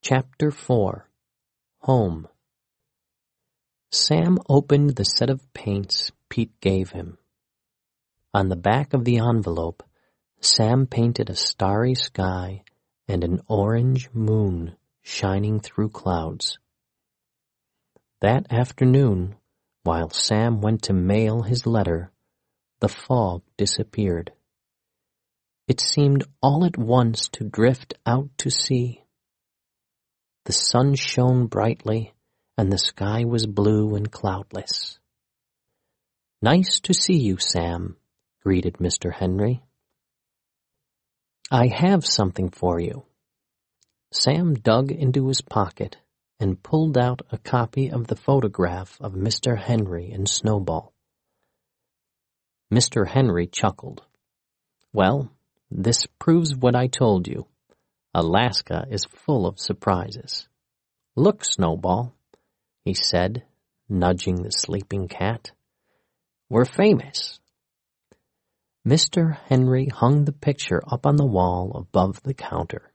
Chapter 4 Home. Sam opened the set of paints Pete gave him. On the back of the envelope, Sam painted a starry sky and an orange moon shining through clouds. That afternoon, while Sam went to mail his letter, the fog disappeared. It seemed all at once to drift out to sea. The sun shone brightly, and the sky was blue and cloudless. "Nice to see you, Sam," greeted Mr. Henry. "I have something for you." Sam dug into his pocket and pulled out a copy of the photograph of Mr. Henry and Snowball. Mr. Henry chuckled. "Well, this proves what I told you. Alaska is full of surprises. Look, Snowball," he said, nudging the sleeping cat. "We're famous." Mr. Henry hung the picture up on the wall above the counter.